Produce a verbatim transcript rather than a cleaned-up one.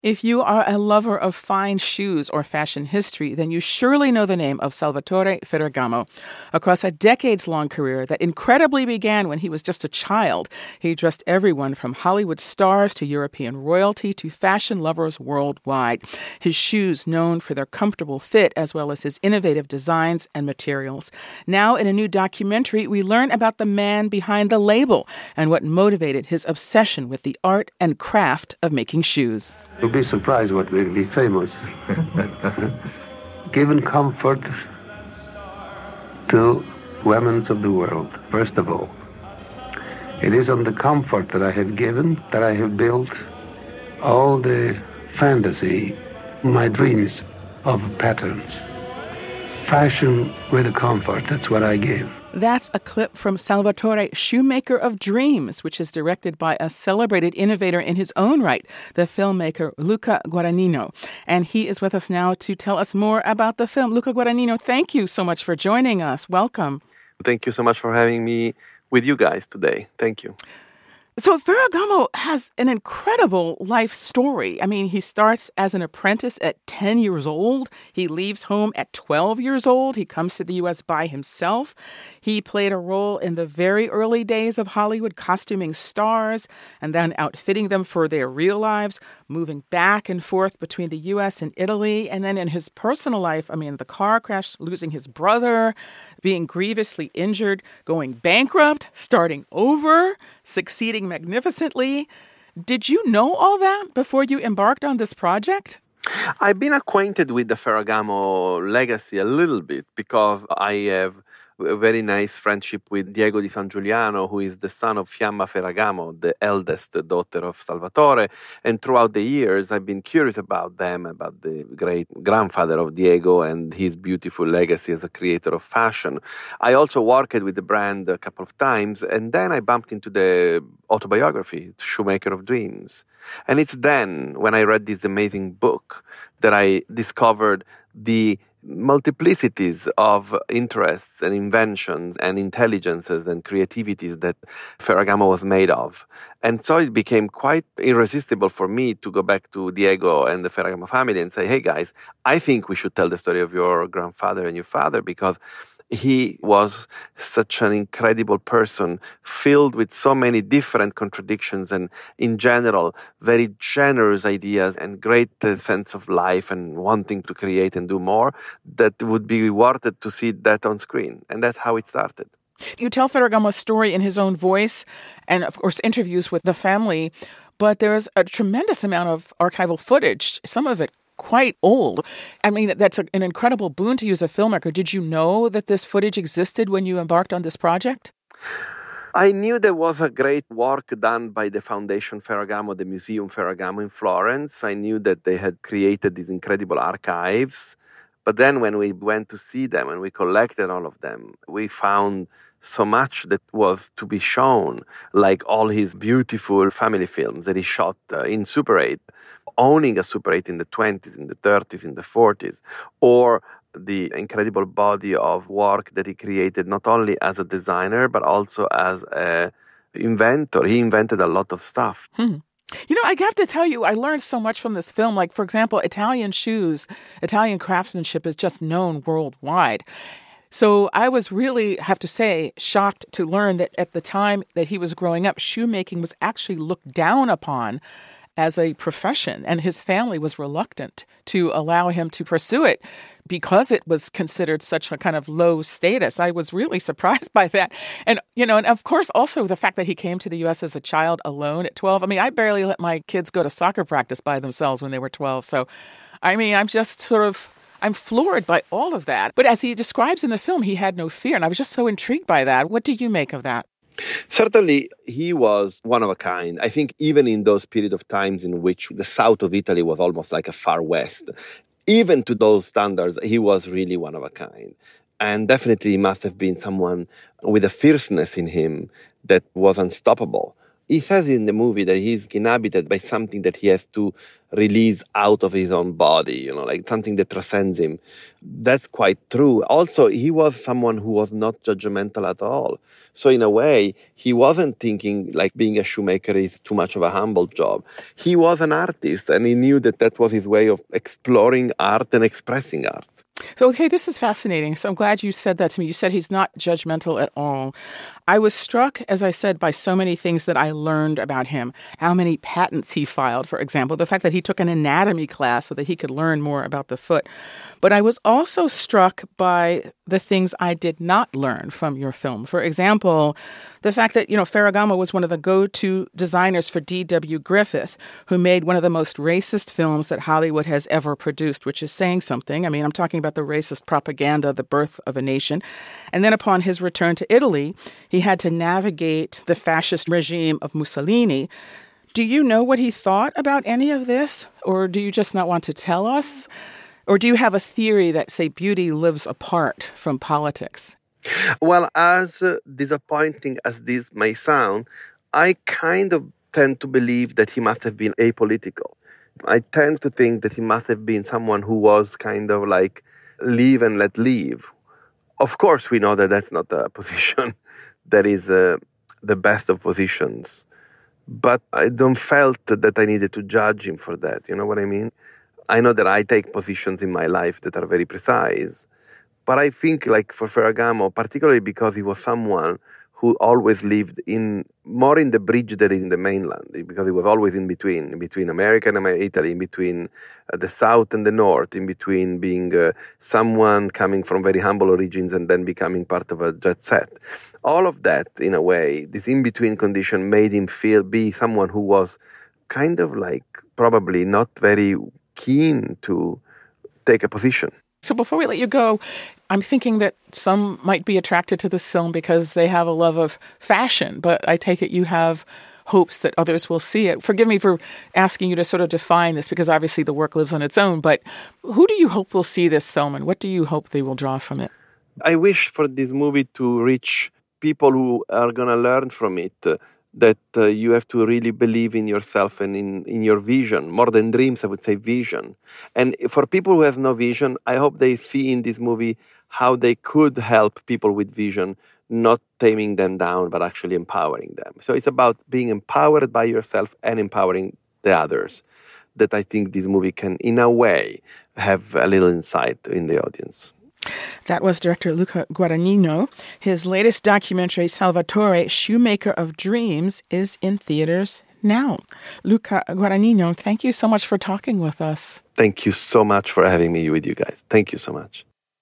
If you are a lover of fine shoes or fashion history, then you surely know the name of Salvatore Ferragamo. Across a decades-long career that incredibly began when he was just a child, he dressed everyone from Hollywood stars to European royalty to fashion lovers worldwide. His shoes known for their comfortable fit as well as his innovative designs and materials. Now, in a new documentary, we learn about the man behind the label and what motivated his obsession with the art and craft of making shoes. You'll be surprised what will be famous. Given comfort to women of the world, first of all. It is on the comfort that I have given that I have built all the fantasy, my dreams of patterns. Fashion with a comfort, that's what I give. That's a clip from Salvatore, Shoemaker of Dreams, which is directed by a celebrated innovator in his own right, the filmmaker Luca Guadagnino. And he is with us now to tell us more about the film. Luca Guadagnino, thank you so much for joining us. Welcome. Thank you so much for having me with you guys today. Thank you. So Ferragamo has an incredible life story. I mean, he starts as an apprentice at ten years old. He leaves home at twelve years old. He comes to the U S by himself. He played a role in the very early days of Hollywood, costuming stars and then outfitting them for their real lives, moving back and forth between the U S and Italy. And then in his personal life, I mean, the car crash, losing his brother, being grievously injured, going bankrupt, starting over, succeeding magnificently. Did you know all that before you embarked on this project? I've been acquainted with the Ferragamo legacy a little bit because I have a very nice friendship with Diego di San Giuliano, who is the son of Fiamma Ferragamo, the eldest daughter of Salvatore. And throughout the years, I've been curious about them, about the great grandfather of Diego and his beautiful legacy as a creator of fashion. I also worked with the brand a couple of times, and then I bumped into the autobiography, Shoemaker of Dreams. And it's then, when I read this amazing book, that I discovered the multiplicities of interests and inventions and intelligences and creativities that Ferragamo was made of. And so it became quite irresistible for me to go back to Diego and the Ferragamo family and say, hey guys, I think we should tell the story of your grandfather and your father because he was such an incredible person, filled with so many different contradictions and, in general, very generous ideas and great uh, sense of life and wanting to create and do more, that would be worth it to see that on screen. And that's how it started. You tell Ferragamo's story in his own voice and, of course, interviews with the family, but there's a tremendous amount of archival footage, some of it quite old. I mean, that's an incredible boon to you as a filmmaker. Did you know that this footage existed when you embarked on this project? I knew there was a great work done by the Foundation Ferragamo, the Museum Ferragamo in Florence. I knew that they had created these incredible archives. But then when we went to see them and we collected all of them, we found so much that was to be shown, like all his beautiful family films that he shot uh, in Super eight, owning a Super eight in the twenties, in the thirties, in the forties, or the incredible body of work that he created not only as a designer, but also as an inventor. He invented a lot of stuff. Hmm. You know, I have to tell you, I learned so much from this film. Like, for example, Italian shoes, Italian craftsmanship is just known worldwide. So I was really, have to say, shocked to learn that at the time that he was growing up, shoemaking was actually looked down upon as a profession, and his family was reluctant to allow him to pursue it because it was considered such a kind of low status. I was really surprised by that. And, you know, and of course, also the fact that he came to the U S as a child alone at twelve. I mean, I barely let my kids go to soccer practice by themselves when they were twelve. So, I mean, I'm just sort of, I'm floored by all of that. But as he describes in the film, he had no fear. And I was just so intrigued by that. What do you make of that? Certainly, he was one of a kind. I think even in those period of times in which the south of Italy was almost like a far west, even to those standards, he was really one of a kind. And definitely he must have been someone with a fierceness in him that was unstoppable. he says in the movie that he's inhabited by something that he has to release out of his own body, you know, like something that transcends him. That's quite true. Also, he was someone who was not judgmental at all. So in a way, he wasn't thinking like being a shoemaker is too much of a humble job. He was an artist, and he knew that that was his way of exploring art and expressing art. So, okay, this is fascinating. So I'm glad you said that to me. You said he's not judgmental at all. I was struck, as I said, by so many things that I learned about him. How many patents he filed, for example. The fact that he took an anatomy class so that he could learn more about the foot. But I was also struck by the things I did not learn from your film. For example, the fact that, you know, Ferragamo was one of the go-to designers for D W Griffith, who made one of the most racist films that Hollywood has ever produced, which is saying something. I mean, I'm talking about the racist propaganda, The Birth of a Nation. And then upon his return to Italy, he had to navigate the fascist regime of Mussolini. Do you know what he thought about any of this? Or do you just not want to tell us? Or do you have a theory that, say, beauty lives apart from politics? Well, as uh, disappointing as this may sound, I kind of tend to believe that he must have been apolitical. I tend to think that he must have been someone who was kind of like live and let live. Of course, we know that that's not a position that is uh, the best of positions. But I don't felt that I needed to judge him for that. You know what I mean? I know that I take positions in my life that are very precise. But I think like for Ferragamo, particularly because he was someone who always lived in more in the bridge than in the mainland, because he was always in between, in between America and Italy, in between uh, the South and the North, in between being uh, someone coming from very humble origins and then becoming part of a jet set. All of that, in a way, this in-between condition made him feel, be someone who was kind of like probably not very keen to take a position. So before we let you go, I'm thinking that some might be attracted to this film because they have a love of fashion, but I take it you have hopes that others will see it. Forgive me for asking you to sort of define this, because obviously the work lives on its own, but who do you hope will see this film, and what do you hope they will draw from it? I wish for this movie to reach people who are going to learn from it, uh, that uh, you have to really believe in yourself and in, in your vision. More than dreams, I would say vision. And for people who have no vision, I hope they see in this movie how they could help people with vision, not taming them down, but actually empowering them. So it's about being empowered by yourself and empowering the others, that I think this movie can, in a way, have a little insight in the audience. That was director Luca Guadagnino. His latest documentary, Salvatore, Shoemaker of Dreams, is in theaters now. Luca Guadagnino, thank you so much for talking with us. Thank you so much for having me with you guys. Thank you so much.